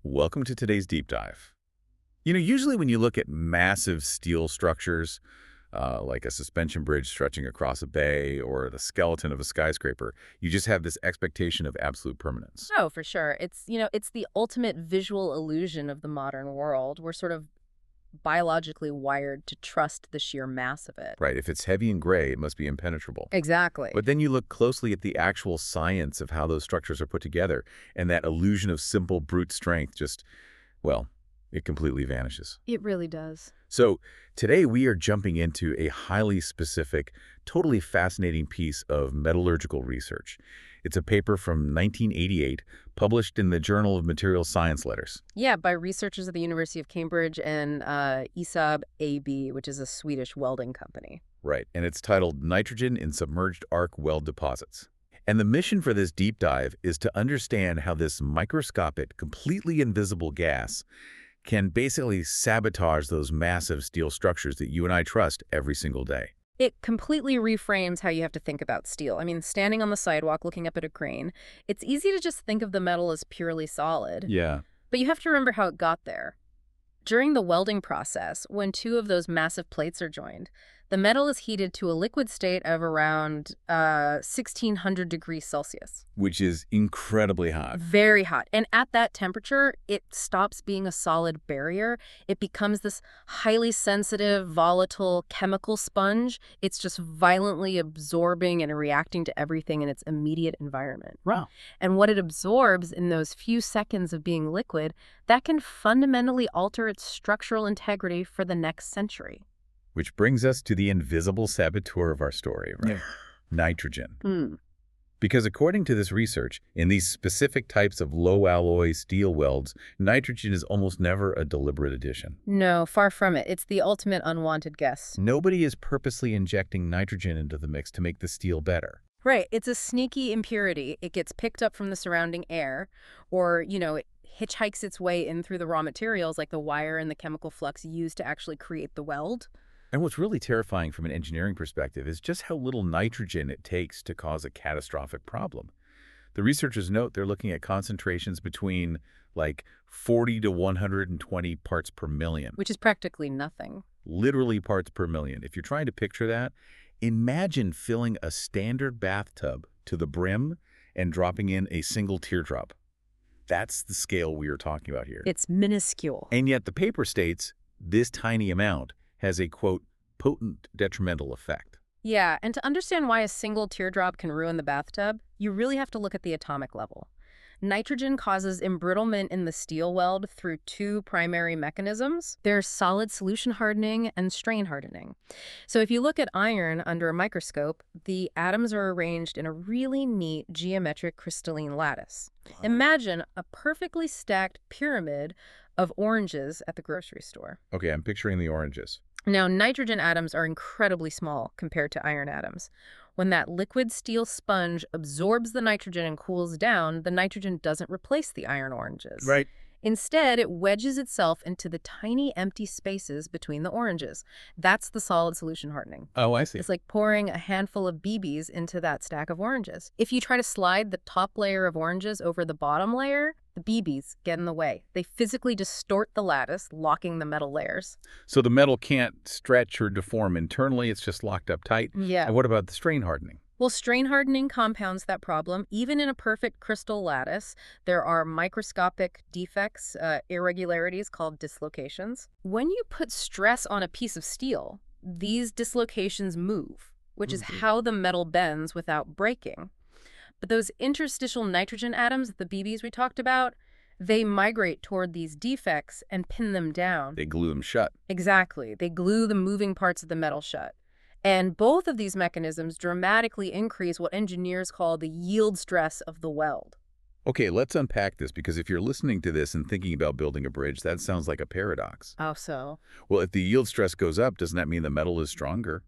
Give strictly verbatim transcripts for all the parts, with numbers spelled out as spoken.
Welcome to today's deep dive. You know, usually when you look at massive steel structures, uh, like a suspension bridge stretching across a bay or the skeleton of a skyscraper, you just have this expectation of absolute permanence. Oh, for sure. It's, you know, it's the ultimate visual illusion of the modern world. We're sort of biologically wired to trust the sheer mass of it. Right, if it's heavy and gray, it must be impenetrable. Exactly. But then you look closely at the actual science of how those structures are put together, and that illusion of simple brute strength just, well, it completely vanishes. It really does. So today we are jumping into a highly specific, totally fascinating piece of metallurgical research. It's a paper from nineteen eighty-eight, published in the Journal of Material Science Letters. Yeah, by researchers at the University of Cambridge and uh, I S A B A B, which is a Swedish welding company. Right, and it's titled Nitrogen in Submerged Arc Weld Deposits. And the mission for this deep dive is to understand how this microscopic, completely invisible gas can basically sabotage those massive steel structures that you and I trust every single day. It completely reframes how you have to think about steel. I mean, standing on the sidewalk looking up at a crane, it's easy to just think of the metal as purely solid. Yeah. But you have to remember how it got there. During the welding process, when two of those massive plates are joined, the metal is heated to a liquid state of around uh, sixteen hundred degrees Celsius. Which is incredibly hot. Very hot. And at that temperature, it stops being a solid barrier. It becomes this highly sensitive, volatile chemical sponge. It's just violently absorbing and reacting to everything in its immediate environment. Wow. And what it absorbs in those few seconds of being liquid, that can fundamentally alter its structural integrity for the next century. Which brings us to the invisible saboteur of our story, right? Yeah. Nitrogen. Hmm. Because according to this research, in these specific types of low-alloy steel welds, nitrogen is almost never a deliberate addition. No, far from it. It's the ultimate unwanted guest. Nobody is purposely injecting nitrogen into the mix to make the steel better. Right. It's a sneaky impurity. It gets picked up from the surrounding air, or, you know, it hitchhikes its way in through the raw materials like the wire and the chemical flux used to actually create the weld. And what's really terrifying from an engineering perspective is just how little nitrogen it takes to cause a catastrophic problem. The researchers note they're looking at concentrations between like forty to one hundred twenty parts per million. Which is practically nothing. Literally parts per million. If you're trying to picture that, imagine filling a standard bathtub to the brim and dropping in a single teardrop. That's the scale we are talking about here. It's minuscule. And yet the paper states this tiny amount has a, quote, potent detrimental effect. Yeah, and to understand why a single teardrop can ruin the bathtub, you really have to look at the atomic level. Nitrogen causes embrittlement in the steel weld through two primary mechanisms. There's solid solution hardening and strain hardening. So if you look at iron under a microscope, the atoms are arranged in a really neat geometric crystalline lattice. Wow. Imagine a perfectly stacked pyramid of oranges at the grocery store. Okay, I'm picturing the oranges. Now, nitrogen atoms are incredibly small compared to iron atoms. When that liquid steel sponge absorbs the nitrogen and cools down, the nitrogen doesn't replace the iron oranges. Right. Instead, it wedges itself into the tiny empty spaces between the oranges. That's the solid solution hardening. Oh, I see. It's like pouring a handful of B Bs into that stack of oranges. If you try to slide the top layer of oranges over the bottom layer, the B Bs get in the way. They physically distort the lattice, locking the metal layers. So the metal can't stretch or deform internally, it's just locked up tight? Yeah. And what about the strain hardening? Well, strain hardening compounds that problem. Even in a perfect crystal lattice, there are microscopic defects, uh, irregularities called dislocations. When you put stress on a piece of steel, these dislocations move, which is Mm-hmm. how the metal bends without breaking. But those interstitial nitrogen atoms, the B Bs we talked about, they migrate toward these defects and pin them down. They glue them shut. Exactly. They glue the moving parts of the metal shut. And both of these mechanisms dramatically increase what engineers call the yield stress of the weld. Okay, let's unpack this, because if you're listening to this and thinking about building a bridge, that sounds like a paradox. How so? Well, if the yield stress goes up, doesn't that mean the metal is stronger?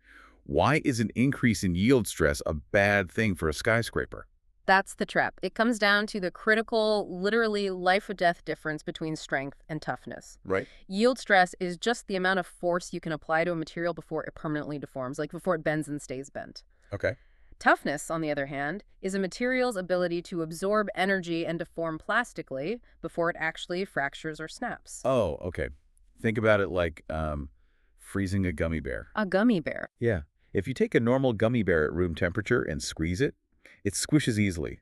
Why is an increase in yield stress a bad thing for a skyscraper? That's the trap. It comes down to the critical, literally life or death difference between strength and toughness. Right. Yield stress is just the amount of force you can apply to a material before it permanently deforms, like before it bends and stays bent. Okay. Toughness, on the other hand, is a material's ability to absorb energy and deform plastically before it actually fractures or snaps. Oh, okay. Think about it like um, freezing a gummy bear. A gummy bear. Yeah. If you take a normal gummy bear at room temperature and squeeze it, it squishes easily.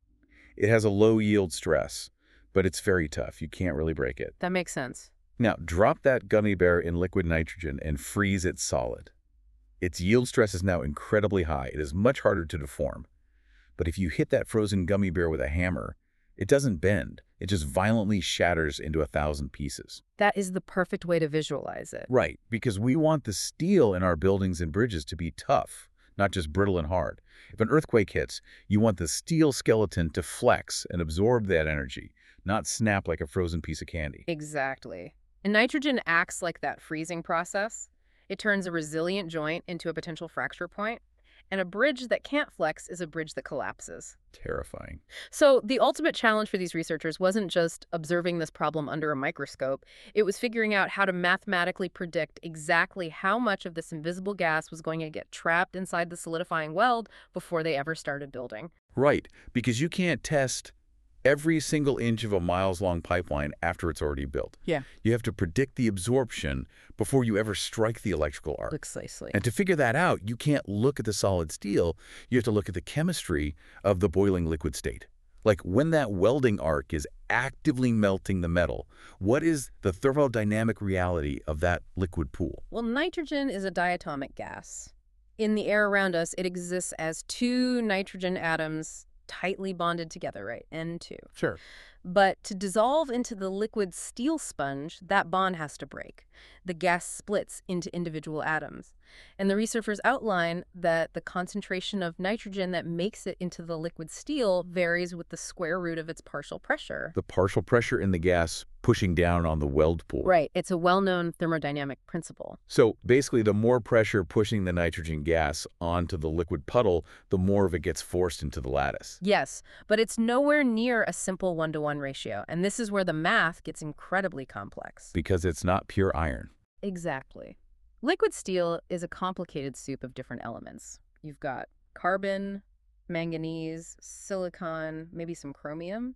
It has a low yield stress, but it's very tough. You can't really break it. That makes sense. Now, drop that gummy bear in liquid nitrogen and freeze it solid. Its yield stress is now incredibly high. It is much harder to deform. But if you hit that frozen gummy bear with a hammer, it doesn't bend. It just violently shatters into a thousand pieces. That is the perfect way to visualize it. Right, because we want the steel in our buildings and bridges to be tough, not just brittle and hard. If an earthquake hits, you want the steel skeleton to flex and absorb that energy, not snap like a frozen piece of candy. Exactly. And nitrogen acts like that freezing process. It turns a resilient joint into a potential fracture point, and a bridge that can't flex is a bridge that collapses. Terrifying. So the ultimate challenge for these researchers wasn't just observing this problem under a microscope. It was figuring out how to mathematically predict exactly how much of this invisible gas was going to get trapped inside the solidifying weld before they ever started building. Right, because you can't test every single inch of a miles-long pipeline after it's already built. Yeah. You have to predict the absorption before you ever strike the electrical arc. Precisely. And to figure that out, you can't look at the solid steel. You have to look at the chemistry of the boiling liquid state. Like when that welding arc is actively melting the metal, what is the thermodynamic reality of that liquid pool? Well, nitrogen is a diatomic gas. In the air around us, it exists as two nitrogen atoms tightly bonded together, right? N two. Sure. But to dissolve into the liquid steel sponge, that bond has to break. The gas splits into individual atoms. And the researchers outline that the concentration of nitrogen that makes it into the liquid steel varies with the square root of its partial pressure. The partial pressure in the gas pushing down on the weld pool. Right. It's a well-known thermodynamic principle. So basically, the more pressure pushing the nitrogen gas onto the liquid puddle, the more of it gets forced into the lattice. Yes, but it's nowhere near a simple one-to-one ratio. And this is where the math gets incredibly complex. Because it's not pure iron. Exactly. Liquid steel is a complicated soup of different elements. You've got carbon, manganese, silicon, maybe some chromium.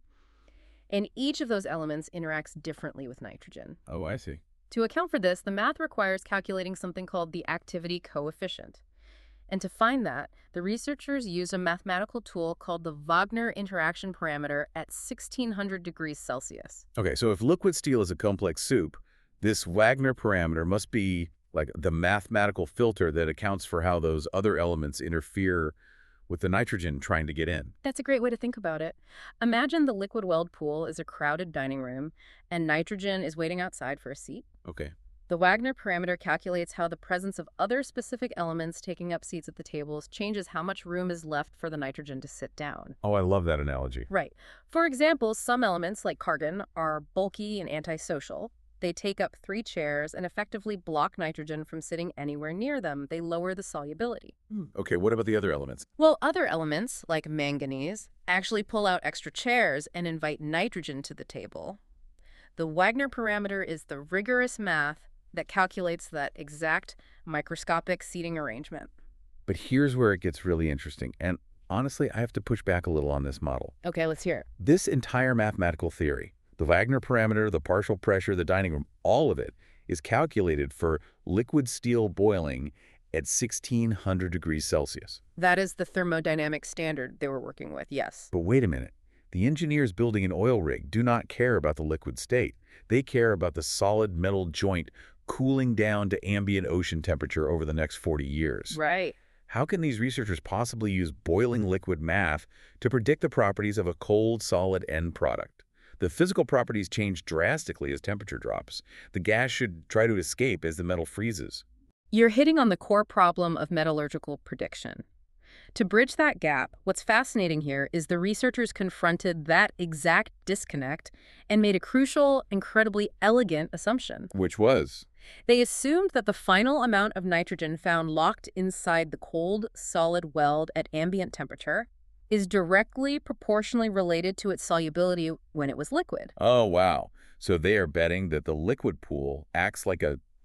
And each of those elements interacts differently with nitrogen. Oh, I see. To account for this, the math requires calculating something called the activity coefficient. And to find that, the researchers used a mathematical tool called the Wagner interaction parameter at sixteen hundred degrees Celsius. Okay, so if liquid steel is a complex soup, this Wagner parameter must be like the mathematical filter that accounts for how those other elements interfere with the nitrogen trying to get in. That's a great way to think about it. Imagine the liquid weld pool is a crowded dining room, and nitrogen is waiting outside for a seat. Okay. The Wagner parameter calculates how the presence of other specific elements taking up seats at the tables changes how much room is left for the nitrogen to sit down. Oh, I love that analogy. Right. For example, some elements, like argon, are bulky and antisocial. They take up three chairs and effectively block nitrogen from sitting anywhere near them. They lower the solubility. Okay, what about the other elements? Well, other elements, like manganese, actually pull out extra chairs and invite nitrogen to the table. The Wagner parameter is the rigorous math that calculates that exact microscopic seating arrangement. But here's where it gets really interesting. And honestly, I have to push back a little on this model. Okay, let's hear it. This entire mathematical theory, the Wagner parameter, the partial pressure, the dining room, all of it is calculated for liquid steel boiling at sixteen hundred degrees Celsius. That is the thermodynamic standard they were working with, yes. But wait a minute. The engineers building an oil rig do not care about the liquid state. They care about the solid metal joint cooling down to ambient ocean temperature over the next forty years. Right. How can these researchers possibly use boiling liquid math to predict the properties of a cold, solid end product? The physical properties change drastically as temperature drops. The gas should try to escape as the metal freezes. You're hitting on the core problem of metallurgical prediction. To bridge that gap, what's fascinating here is the researchers confronted that exact disconnect and made a crucial, incredibly elegant assumption. Which was? They assumed that the final amount of nitrogen found locked inside the cold, solid weld at ambient temperature is directly proportionally related to its solubility when it was liquid. Oh, wow. So they are betting that the liquid pool acts like a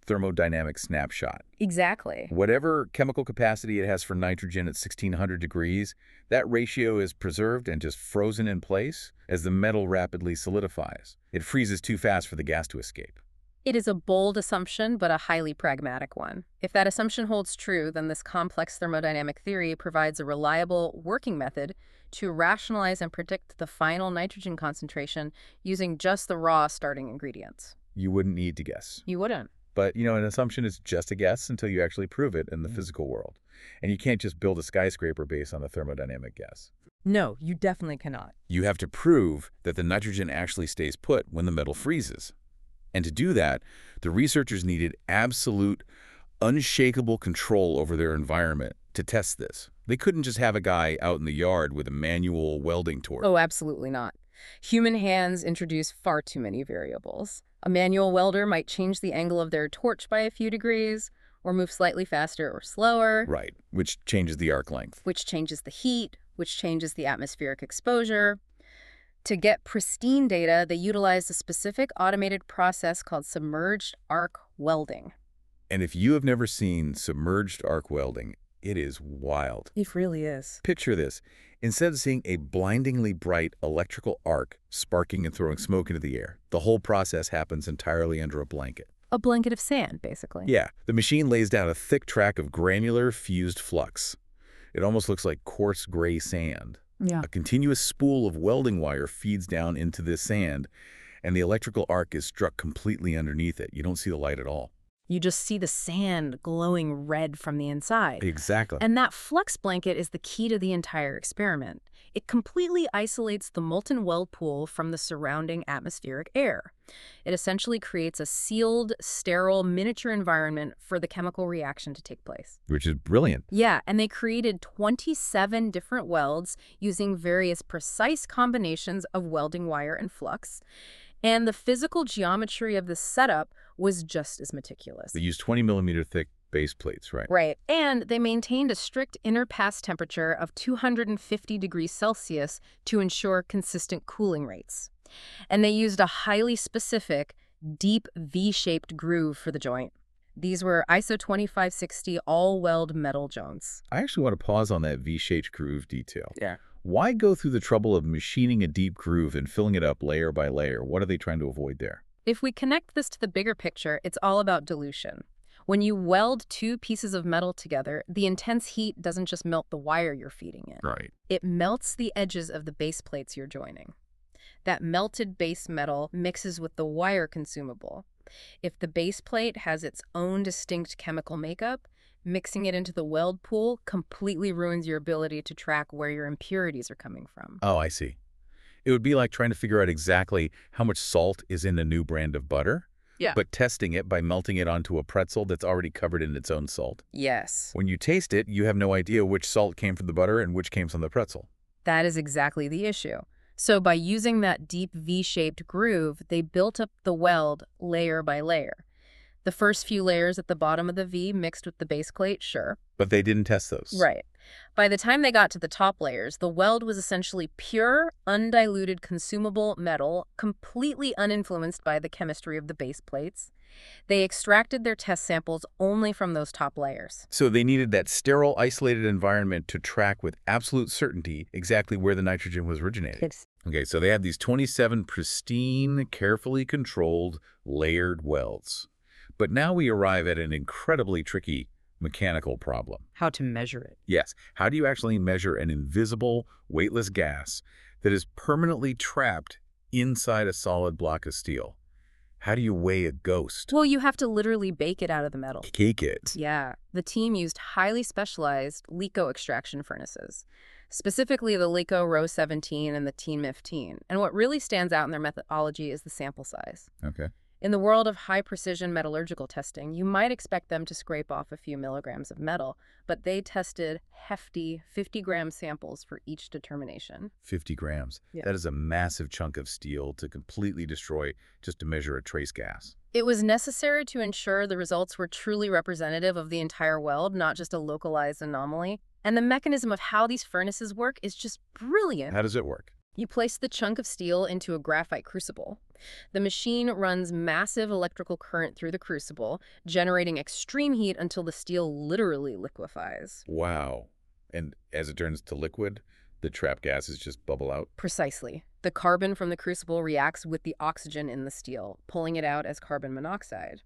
thermodynamic snapshot. Exactly. Whatever chemical capacity it has for nitrogen at sixteen hundred degrees, that ratio is preserved and just frozen in place as the metal rapidly solidifies. It freezes too fast for the gas to escape. It is a bold assumption, but a highly pragmatic one. If that assumption holds true, then this complex thermodynamic theory provides a reliable working method to rationalize and predict the final nitrogen concentration using just the raw starting ingredients. You wouldn't need to guess. You wouldn't. But, you know, an assumption is just a guess until you actually prove it in the Mm. physical world. And you can't just build a skyscraper based on a thermodynamic guess. No, you definitely cannot. You have to prove that the nitrogen actually stays put when the metal freezes. And to do that, the researchers needed absolute, unshakable control over their environment to test this. They couldn't just have a guy out in the yard with a manual welding torch. Oh, absolutely not. Human hands introduce far too many variables. A manual welder might change the angle of their torch by a few degrees, or move slightly faster or slower, Right, which changes the arc length. which changes the heat, which changes the atmospheric exposure. To get pristine data, they utilized a specific automated process called submerged arc welding. And if you have never seen submerged arc welding, it is wild. It really is. Picture this. Instead of seeing a blindingly bright electrical arc sparking and throwing smoke into the air, the whole process happens entirely under a blanket. A blanket of sand, basically. Yeah, the machine lays down a thick track of granular fused flux. It almost looks like coarse gray sand. Yeah. A continuous spool of welding wire feeds down into this sand, and the electrical arc is struck completely underneath it. You don't see the light at all. You just see the sand glowing red from the inside. Exactly. And that flux blanket is the key to the entire experiment. It completely isolates the molten weld pool from the surrounding atmospheric air. It essentially creates a sealed, sterile, miniature environment for the chemical reaction to take place. Which is brilliant. Yeah, and they created twenty-seven different welds using various precise combinations of welding wire and flux. And the physical geometry of the setup was just as meticulous. They use twenty millimeter thick base plates, right? Right. And they maintained a strict inner pass temperature of two hundred fifty degrees Celsius to ensure consistent cooling rates. And they used a highly specific, deep V-shaped groove for the joint. These were I S O twenty-five sixty all-weld metal joints. I actually want to pause on that V-shaped groove detail. Yeah. Why go through the trouble of machining a deep groove and filling it up layer by layer? What are they trying to avoid there? If we connect this to the bigger picture, it's all about dilution. When you weld two pieces of metal together, the intense heat doesn't just melt the wire you're feeding in. Right. It melts the edges of the base plates you're joining. That melted base metal mixes with the wire consumable. If the base plate has its own distinct chemical makeup, mixing it into the weld pool completely ruins your ability to track where your impurities are coming from. Oh, I see. It would be like trying to figure out exactly how much salt is in a new brand of butter, Yeah. but testing it by melting it onto a pretzel that's already covered in its own salt. Yes. When you taste it, you have no idea which salt came from the butter and which came from the pretzel. That is exactly the issue. So by using that deep V-shaped groove, they built up the weld layer by layer. The first few layers at the bottom of the V mixed with the base plate, sure. But they didn't test those. Right. By the time they got to the top layers, the weld was essentially pure, undiluted, consumable metal, completely uninfluenced by the chemistry of the base plates. They extracted their test samples only from those top layers. So they needed that sterile, isolated environment to track with absolute certainty exactly where the nitrogen was originating. Okay, so they had these twenty-seven pristine, carefully controlled, layered welds. But now we arrive at an incredibly tricky mechanical problem. How to measure it. Yes, how do you actually measure an invisible, weightless gas that is permanently trapped inside a solid block of steel? How do you weigh a ghost? Well, you have to literally bake it out of the metal. Cake it. Yeah. The team used highly specialized LECO extraction furnaces, specifically the LECO Row seventeen and the T E A M fifteen. And what really stands out in their methodology is the sample size. Okay. In the world of high-precision metallurgical testing, you might expect them to scrape off a few milligrams of metal, but they tested hefty fifty-gram samples for each determination. fifty grams. Yeah. That is a massive chunk of steel to completely destroy just to measure a trace gas. It was necessary to ensure the results were truly representative of the entire weld, not just a localized anomaly. And the mechanism of how these furnaces work is just brilliant. How does it work? You place the chunk of steel into a graphite crucible. The machine runs massive electrical current through the crucible, generating extreme heat until the steel literally liquefies. Wow. And as it turns to liquid, the trapped gases just bubble out? Precisely. The carbon from the crucible reacts with the oxygen in the steel, pulling it out as carbon monoxide.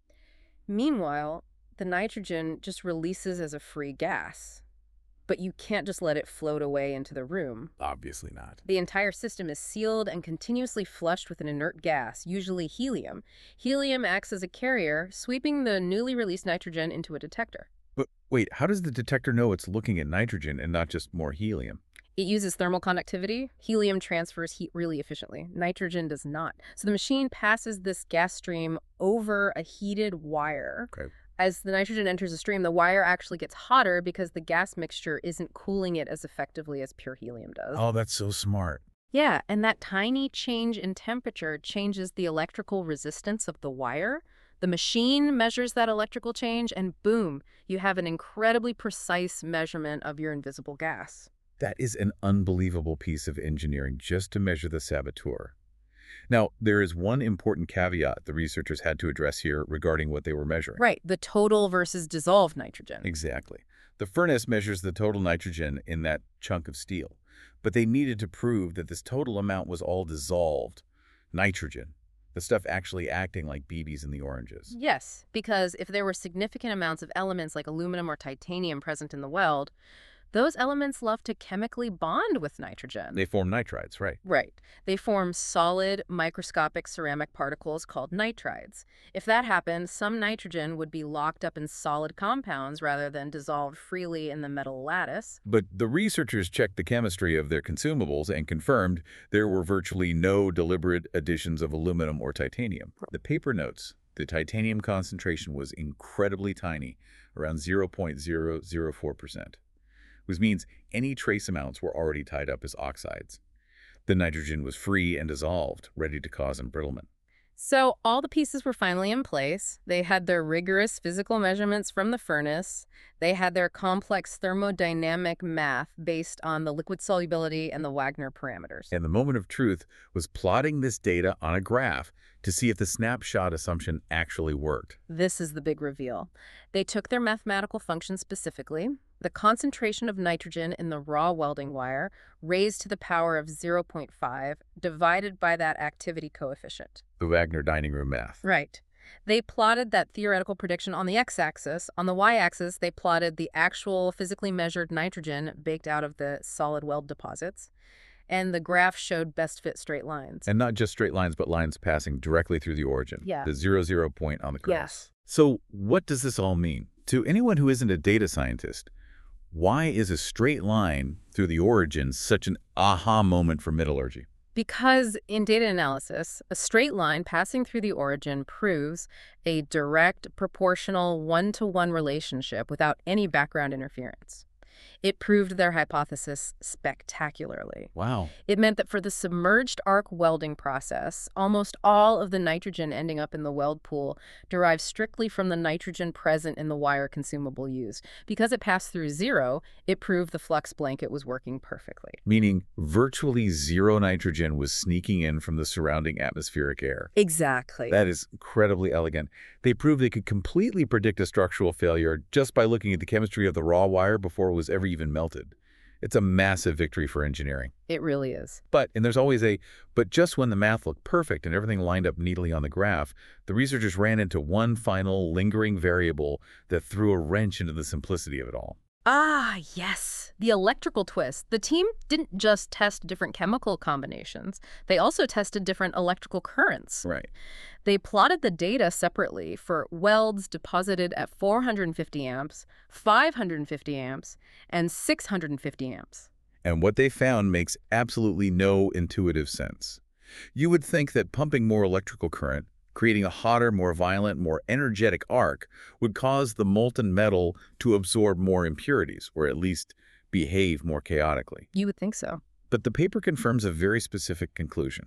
Meanwhile, the nitrogen just releases as a free gas. But you can't just let it float away into the room. Obviously not. The entire system is sealed and continuously flushed with an inert gas, usually helium. Helium acts as a carrier, sweeping the newly released nitrogen into a detector. But wait, how does the detector know it's looking at nitrogen and not just more helium? It uses thermal conductivity. Helium transfers heat really efficiently. Nitrogen does not. So the machine passes this gas stream over a heated wire. Okay. As the nitrogen enters the stream, the wire actually gets hotter because the gas mixture isn't cooling it as effectively as pure helium does. Oh, that's so smart. Yeah, and that tiny change in temperature changes the electrical resistance of the wire. The machine measures that electrical change, and boom, you have an incredibly precise measurement of your invisible gas. That is an unbelievable piece of engineering just to measure the saboteur. Now, there is one important caveat the researchers had to address here regarding what they were measuring. Right, the total versus dissolved nitrogen. Exactly. The furnace measures the total nitrogen in that chunk of steel, but they needed to prove that this total amount was all dissolved nitrogen, the stuff actually acting like B Bs in the oranges. Yes, because if there were significant amounts of elements like aluminum or titanium present in the weld, those elements love to chemically bond with nitrogen. They form nitrides, right? Right. They form solid, microscopic ceramic particles called nitrides. If that happened, some nitrogen would be locked up in solid compounds rather than dissolved freely in the metal lattice. But the researchers checked the chemistry of their consumables and confirmed there were virtually no deliberate additions of aluminum or titanium. The paper notes the titanium concentration was incredibly tiny, around zero point zero zero four percent. Which means any trace amounts were already tied up as oxides. The nitrogen was free and dissolved, ready to cause embrittlement. So all the pieces were finally in place. They had their rigorous physical measurements from the furnace. They had their complex thermodynamic math based on the liquid solubility and the Wagner parameters. And the moment of truth was plotting this data on a graph to see if the snapshot assumption actually worked. This is the big reveal. They took their mathematical function specifically, the concentration of nitrogen in the raw welding wire raised to the power of zero point five divided by that activity coefficient. The Wagner dining room math. Right. They plotted that theoretical prediction on the x-axis. On the y-axis, they plotted the actual physically measured nitrogen baked out of the solid weld deposits. And the graph showed best fit straight lines. And not just straight lines, but lines passing directly through the origin. Yeah. The zero, zero point on the curve. Yes. So what does this all mean? To anyone who isn't a data scientist, why is a straight line through the origin such an aha moment for metallurgy? Because in data analysis, a straight line passing through the origin proves a direct, proportional, one-to-one relationship without any background interference. It proved their hypothesis spectacularly. Wow. It meant that for the submerged arc welding process, almost all of the nitrogen ending up in the weld pool derives strictly from the nitrogen present in the wire consumable used. Because it passed through zero, it proved the flux blanket was working perfectly. Meaning virtually zero nitrogen was sneaking in from the surrounding atmospheric air. Exactly. That is incredibly elegant. They proved they could completely predict a structural failure just by looking at the chemistry of the raw wire before it was ever even melted. It's a massive victory for engineering. It really is. But, and there's always a, but just when the math looked perfect and everything lined up neatly on the graph, the researchers ran into one final lingering variable that threw a wrench into the simplicity of it all. Ah, yes. The electrical twist. The team didn't just test different chemical combinations. They also tested different electrical currents. Right. They plotted the data separately for welds deposited at four hundred fifty amps, five hundred fifty amps, and six hundred fifty amps. And what they found makes absolutely no intuitive sense. You would think that pumping more electrical current, creating a hotter, more violent, more energetic arc, would cause the molten metal to absorb more impurities, or at least behave more chaotically. You would think so. But the paper confirms a very specific conclusion.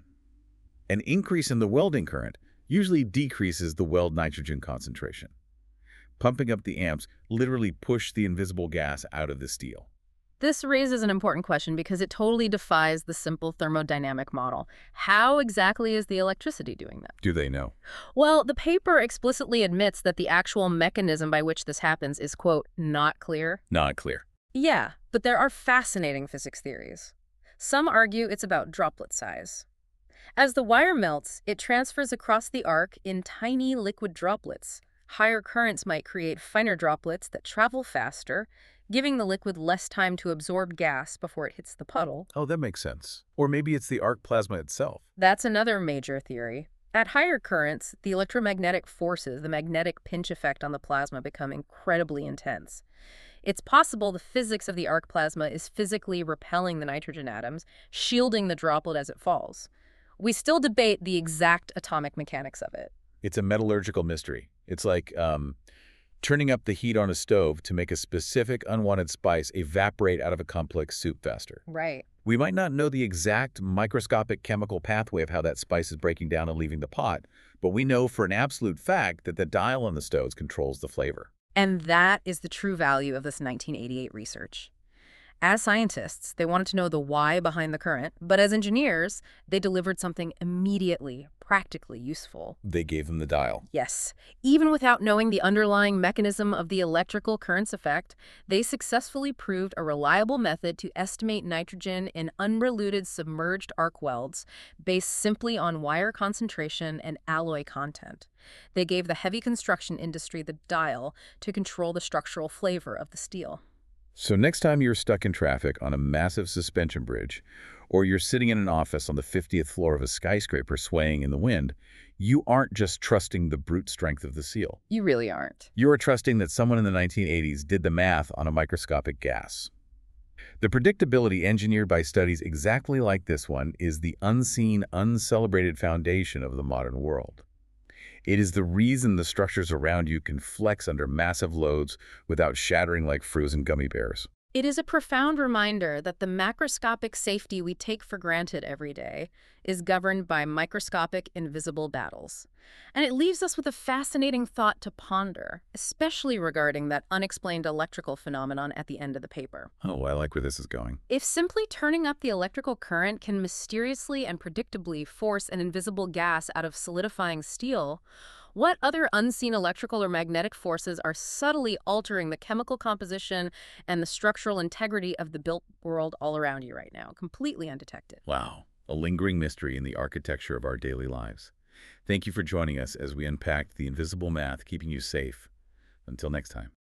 An increase in the welding current usually decreases the weld nitrogen concentration. Pumping up the amps literally pushed the invisible gas out of the steel. This raises an important question because it totally defies the simple thermodynamic model. How exactly is the electricity doing that? Do they know? Well, the paper explicitly admits that the actual mechanism by which this happens is, quote, not clear. Not clear. Yeah, but there are fascinating physics theories. Some argue it's about droplet size. As the wire melts, it transfers across the arc in tiny liquid droplets. Higher currents might create finer droplets that travel faster, giving the liquid less time to absorb gas before it hits the puddle. Oh, that makes sense. Or maybe it's the arc plasma itself. That's another major theory. At higher currents, the electromagnetic forces, the magnetic pinch effect on the plasma, become incredibly intense. It's possible the physics of the arc plasma is physically repelling the nitrogen atoms, shielding the droplet as it falls. We still debate the exact atomic mechanics of it. It's a metallurgical mystery. It's like um, turning up the heat on a stove to make a specific unwanted spice evaporate out of a complex soup faster. Right. We might not know the exact microscopic chemical pathway of how that spice is breaking down and leaving the pot, but we know for an absolute fact that the dial on the stoves controls the flavor. And that is the true value of this nineteen eighty-eight research. As scientists, they wanted to know the why behind the current, but as engineers, they delivered something immediately, practically useful. They gave them the dial. Yes, even without knowing the underlying mechanism of the electrical currents effect, they successfully proved a reliable method to estimate nitrogen in unreluted submerged arc welds based simply on wire concentration and alloy content. They gave the heavy construction industry the dial to control the structural flavor of the steel. So next time you're stuck in traffic on a massive suspension bridge, or you're sitting in an office on the fiftieth floor of a skyscraper swaying in the wind, you aren't just trusting the brute strength of the seal. You really aren't. You're trusting that someone in the nineteen eighties did the math on a microscopic gas. The predictability engineered by studies exactly like this one is the unseen, uncelebrated foundation of the modern world. It is the reason the structures around you can flex under massive loads without shattering like frozen gummy bears. It is a profound reminder that the macroscopic safety we take for granted every day is governed by microscopic, invisible battles. And it leaves us with a fascinating thought to ponder, especially regarding that unexplained electrical phenomenon at the end of the paper. Oh, I like where this is going. If simply turning up the electrical current can mysteriously and predictably force an invisible gas out of solidifying steel, what other unseen electrical or magnetic forces are subtly altering the chemical composition and the structural integrity of the built world all around you right now, completely undetected? Wow, a lingering mystery in the architecture of our daily lives. Thank you for joining us as we unpacked the invisible math keeping you safe. Until next time.